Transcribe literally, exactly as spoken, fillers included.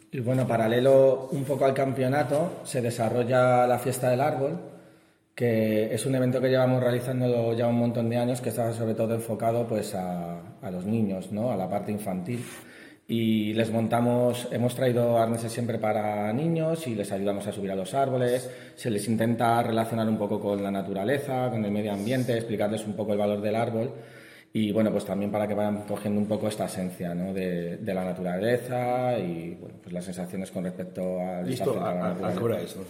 Y bueno, paralelo un poco al campeonato, se desarrolla la Fiesta del Árbol, que es un evento que llevamos realizando ya un montón de años, que está sobre todo enfocado pues a, a los niños, ¿no? A la parte infantil. Y les montamos, hemos traído arneses siempre para niños y les ayudamos a subir a los árboles, se les intenta relacionar un poco con la naturaleza, con el medio ambiente, explicarles un poco el valor del árbol y bueno, pues también para que vayan cogiendo un poco esta esencia, ¿no? de, de la naturaleza y bueno, pues las sensaciones con respecto al Listo, estar frente a la a, a, a naturaleza. qué hora es, ¿no?